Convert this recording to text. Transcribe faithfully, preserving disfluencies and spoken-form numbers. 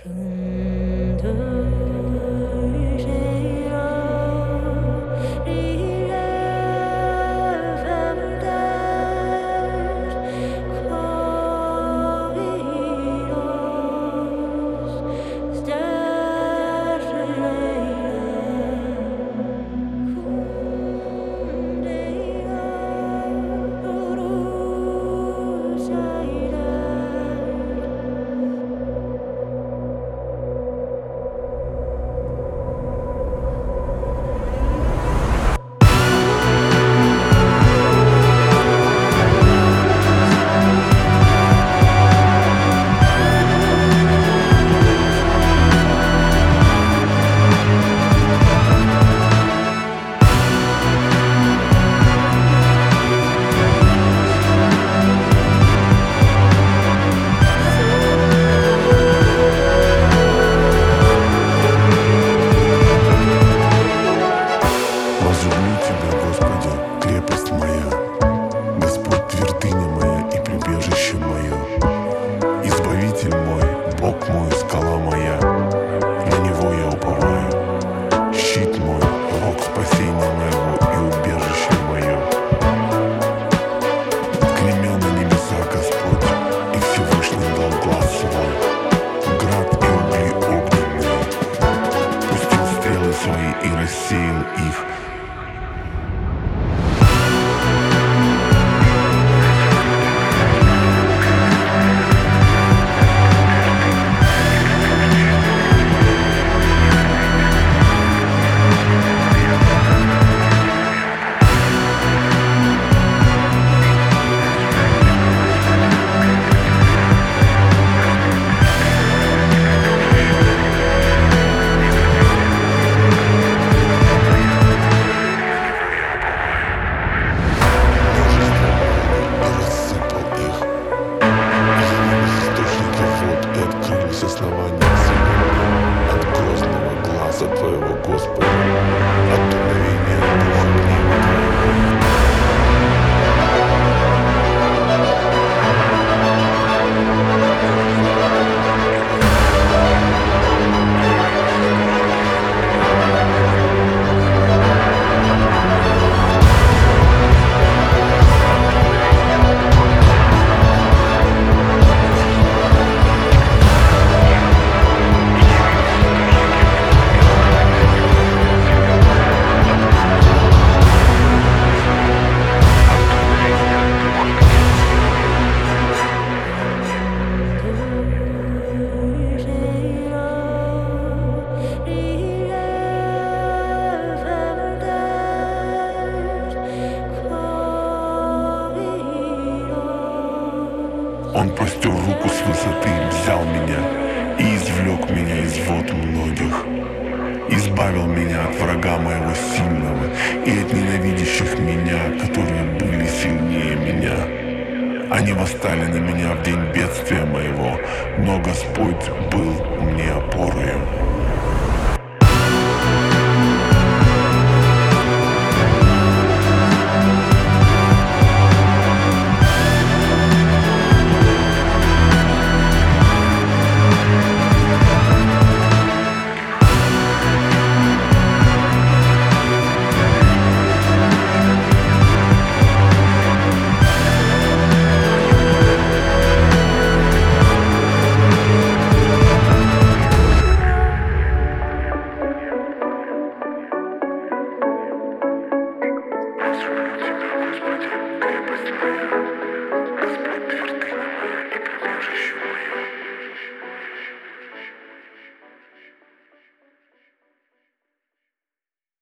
Возлюблю Тебя, Господи, крепость моя, Господь, твердыня моя и прибежище мое, Избавитель мой, Бог мой, скала моя, на Него я уповаю, щит мой, рог спасения моего и убежище мое. Гремел на небеса Господь, и Всевышний дал глаз свой, град и угли огненные, пустил стрелы свои и рассеял их. Основания земли, от грозного глаза Твоего, Господи, от дуновения духа гнева Твоего. Он простер руку с высоты, взял меня и извлек меня из вод многих. Избавил меня от врага моего сильного и от ненавидящих меня, которые были сильнее меня. Они восстали на меня в день бедствия моего, но Господь был мне опорою.